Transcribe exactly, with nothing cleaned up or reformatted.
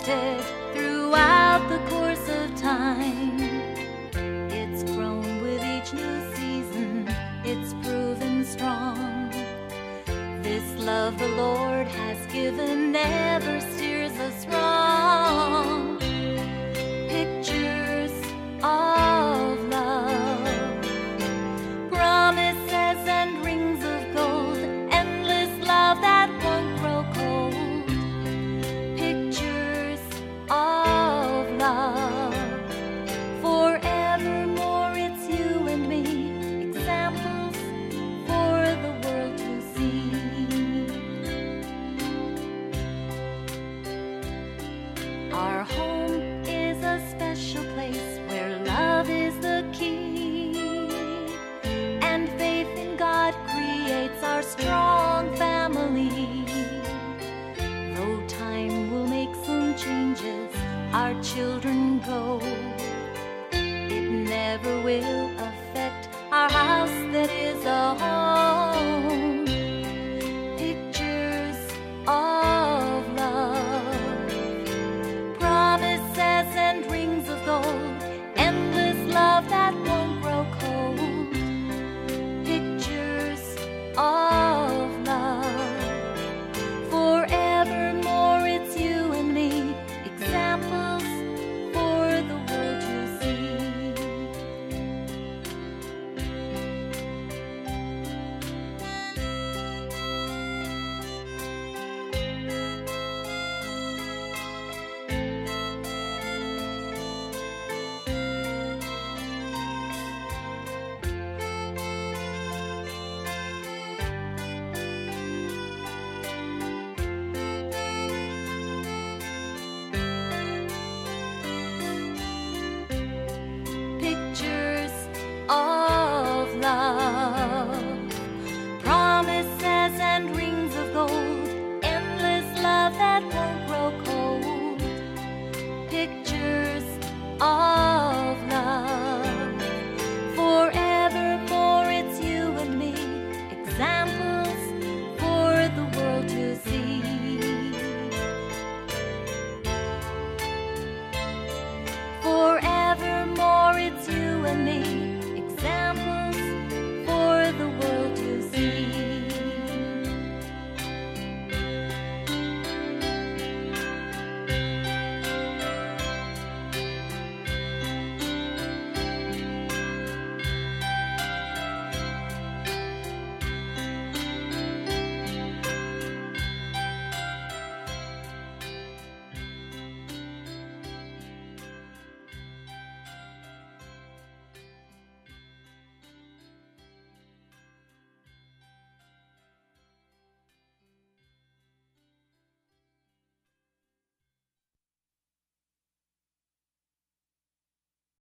planted throughout the course of time. It's grown with each new season, it's proven strong. This love the Lord has given never steers us wrong. Pictures of love, promises and rings of gold, endless love that won't grow cold. Pictures of love, forevermore it's you and me, examples for the world to see. Our home is a special place where love is the key, and faith in God creates our strong family. Though time will make some changes, our children go, it never will